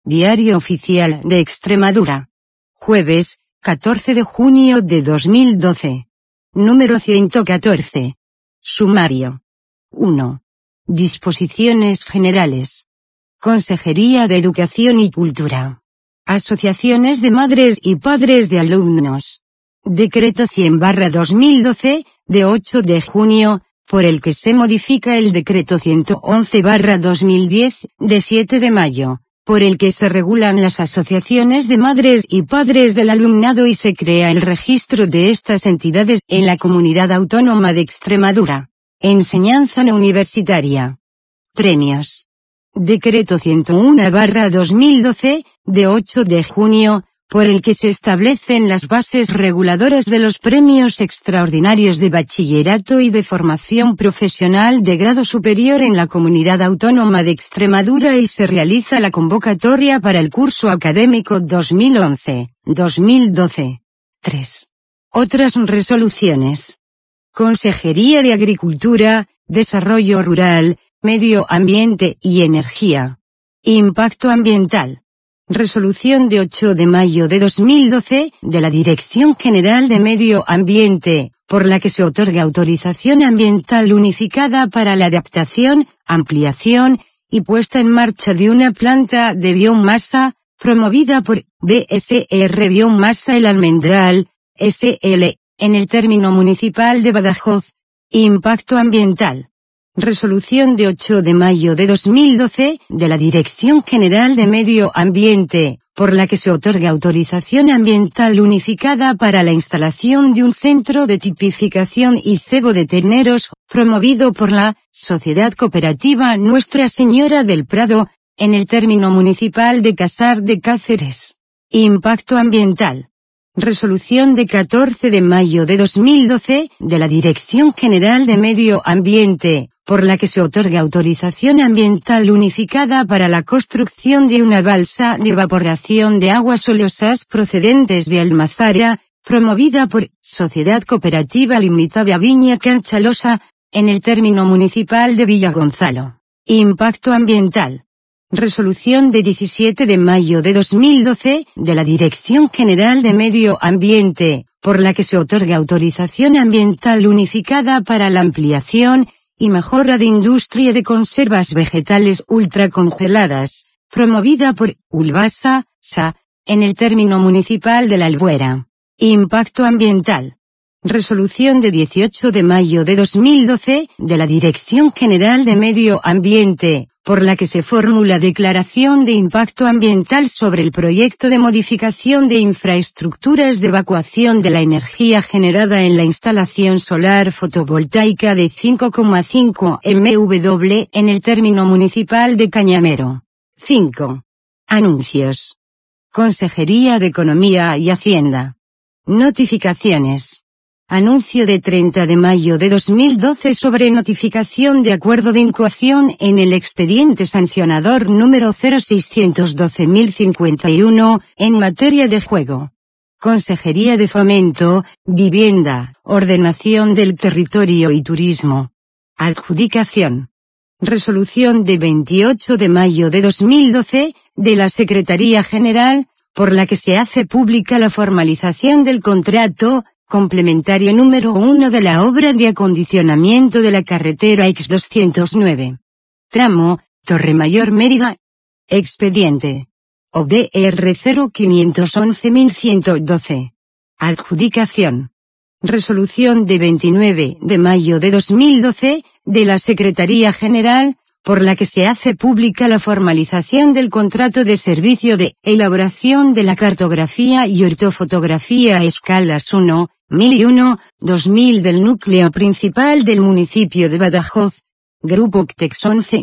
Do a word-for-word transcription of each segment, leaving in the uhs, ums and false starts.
Diario Oficial de Extremadura. Jueves, catorce de junio de dos mil doce. Número ciento catorce. Sumario. uno. Disposiciones generales. Consejería de Educación y Cultura. Asociaciones de madres y padres de alumnos. Decreto cien barra dos mil doce, de ocho de junio, por el que se modifica el Decreto ciento once barra dos mil diez, de siete de mayo, por el que se regulan las asociaciones de madres y padres del alumnado y se crea el registro de estas entidades en la Comunidad Autónoma de Extremadura. Enseñanza no universitaria. Premios. Decreto ciento uno barra dos mil doce, de ocho de junio, por el que se establecen las bases reguladoras de los premios extraordinarios de bachillerato y de formación profesional de grado superior en la Comunidad Autónoma de Extremadura y se realiza la convocatoria para el curso académico dos mil once dos mil doce. tres. Otras resoluciones. Consejería de Agricultura, Desarrollo Rural, Medio Ambiente y Energía. Impacto ambiental. Resolución de ocho de mayo de dos mil doce, de la Dirección General de Medio Ambiente, por la que se otorga autorización ambiental unificada para la adaptación, ampliación, y puesta en marcha de una planta de biomasa, promovida por B S R Biomasa El Almendral, S L, en el término municipal de Badajoz. Impacto ambiental. Resolución de ocho de mayo de dos mil doce, de la Dirección General de Medio Ambiente, por la que se otorga autorización ambiental unificada para la instalación de un centro de tipificación y cebo de terneros, promovido por la Sociedad Cooperativa Nuestra Señora del Prado, en el término municipal de Casar de Cáceres. Impacto ambiental. Resolución de catorce de mayo de dos mil doce, de la Dirección General de Medio Ambiente, por la que se otorga autorización ambiental unificada para la construcción de una balsa de evaporación de aguas oleosas procedentes de Almazara, promovida por Sociedad Cooperativa Limitada Viña Canchalosa, en el término municipal de Villagonzalo. Impacto ambiental. Resolución de diecisiete de mayo de dos mil doce, de la Dirección General de Medio Ambiente, por la que se otorga autorización ambiental unificada para la ampliación y mejora de industria de conservas vegetales ultracongeladas, promovida por Ulvasa, S A, en el término municipal de La Albuera. Impacto ambiental. Resolución de dieciocho de mayo de dos mil doce, de la Dirección General de Medio Ambiente, por la que se formula declaración de impacto ambiental sobre el proyecto de modificación de infraestructuras de evacuación de la energía generada en la instalación solar fotovoltaica de cinco coma cinco megawatts en el término municipal de Cañamero. cinco. Anuncios. Consejería de Economía y Hacienda. Notificaciones. Anuncio de treinta de mayo de dos mil doce sobre notificación de acuerdo de incoación en el expediente sancionador número cero seiscientos doce mil cincuenta y uno, en materia de juego. Consejería de Fomento, Vivienda, Ordenación del Territorio y Turismo. Adjudicación. Resolución de veintiocho de mayo de dos mil doce, de la Secretaría General, por la que se hace pública la formalización del contrato complementario número uno de la obra de acondicionamiento de la carretera X doscientos nueve. Tramo, Torremayor Mérida. Expediente. O B R cero quinientos once mil ciento doce. Adjudicación. Resolución de veintinueve de mayo de dos mil doce, de la Secretaría General, por la que se hace pública la formalización del contrato de servicio de elaboración de la cartografía y ortofotografía a escalas uno, mil y uno, dos mil del núcleo principal del municipio de Badajoz. Grupo C T E X once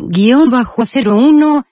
cero uno.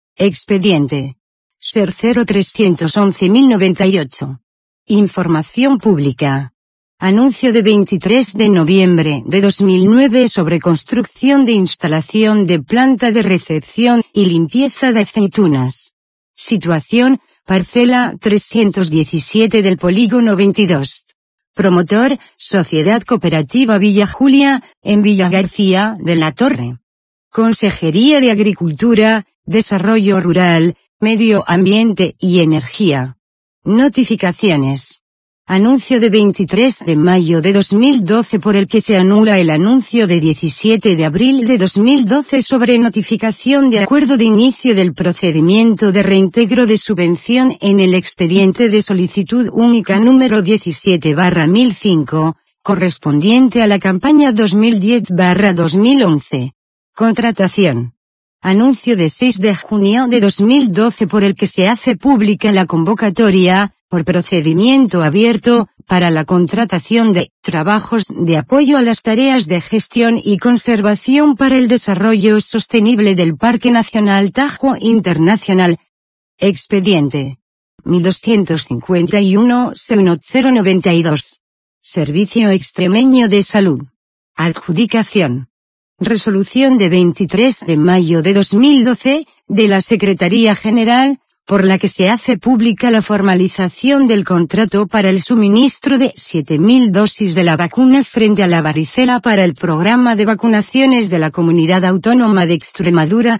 Expediente. Ser cero trescientos once mil noventa y ocho. Información pública. Anuncio de veintitrés de noviembre de dos mil nueve sobre construcción de instalación de planta de recepción y limpieza de aceitunas. Situación, parcela trescientos diecisiete del polígono veintidós. Promotor, Sociedad Cooperativa Villa Julia, en Villa García de la Torre. Consejería de Agricultura, Desarrollo Rural, Medio Ambiente y Energía. Notificaciones. Anuncio de veintitrés de mayo de dos mil doce por el que se anula el anuncio de diecisiete de abril de dos mil doce sobre notificación de acuerdo de inicio del procedimiento de reintegro de subvención en el expediente de solicitud única número diecisiete barra mil cinco, correspondiente a la campaña dos mil diez barra dos mil once. Contratación. Anuncio de seis de junio de dos mil doce por el que se hace pública la convocatoria, por procedimiento abierto, para la contratación de trabajos de apoyo a las tareas de gestión y conservación para el desarrollo sostenible del Parque Nacional Tajo Internacional. Expediente mil doscientos cincuenta y uno C uno cero noventa y dos. Servicio Extremeño de Salud. Adjudicación. Resolución de veintitrés de mayo de dos mil doce, de la Secretaría General, por la que se hace pública la formalización del contrato para el suministro de siete mil dosis de la vacuna frente a la varicela para el programa de vacunaciones de la Comunidad Autónoma de Extremadura.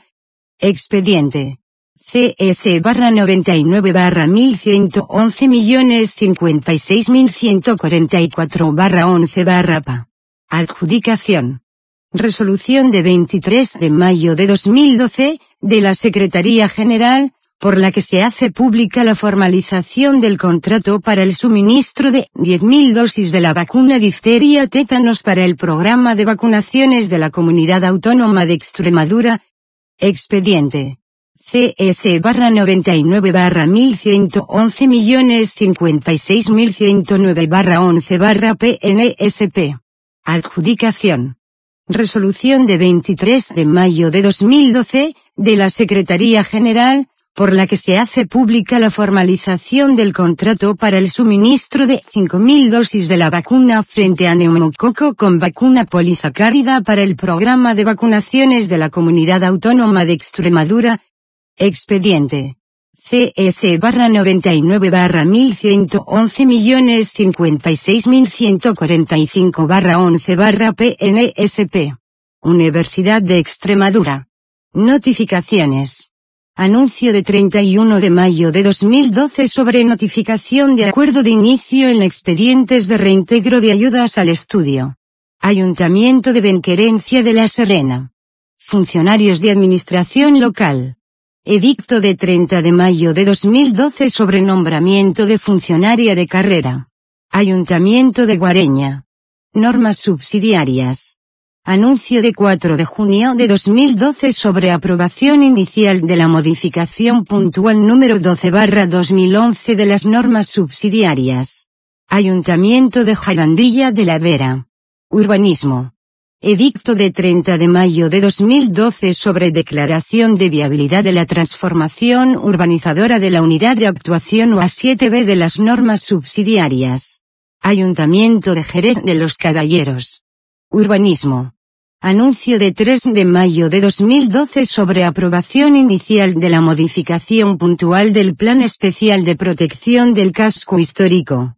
Expediente C S barra noventa y nueve barra mil ciento once millones cincuenta y seis mil ciento cuarenta y cuatro barra once barra P A. Adjudicación. Resolución de veintitrés de mayo de dos mil doce, de la Secretaría General, por la que se hace pública la formalización del contrato para el suministro de diez mil dosis de la vacuna difteria tétanos para el programa de vacunaciones de la Comunidad Autónoma de Extremadura. Expediente C S barra noventa y nueve barra mil ciento once millones cincuenta y seis mil ciento nueve barra once barra P N S P. Adjudicación. Resolución de veintitrés de mayo de dos mil doce, de la Secretaría General, por la que se hace pública la formalización del contrato para el suministro de cinco mil dosis de la vacuna frente a neumococo con vacuna polisacárida para el programa de vacunaciones de la Comunidad Autónoma de Extremadura. Expediente C S barra noventa y nueve barra mil ciento once millones cincuenta y seis mil ciento cuarenta y cinco barra once barra P N S P. Universidad de Extremadura. Notificaciones. Anuncio de treinta y uno de mayo de dos mil doce sobre notificación de acuerdo de inicio en expedientes de reintegro de ayudas al estudio. Ayuntamiento de Benquerencia de la Serena. Funcionarios de Administración Local. Edicto de treinta de mayo de dos mil doce sobre nombramiento de funcionaria de carrera. Ayuntamiento de Guareña. Normas subsidiarias. Anuncio de cuatro de junio de dos mil doce sobre aprobación inicial de la modificación puntual número doce barra dos mil once de las normas subsidiarias. Ayuntamiento de Jarandilla de la Vera. Urbanismo. Edicto de treinta de mayo de dos mil doce sobre declaración de viabilidad de la transformación urbanizadora de la Unidad de Actuación U A siete B de las normas subsidiarias. Ayuntamiento de Jerez de los Caballeros. Urbanismo. Anuncio de tres de mayo de dos mil doce sobre aprobación inicial de la modificación puntual del Plan Especial de Protección del Casco Histórico.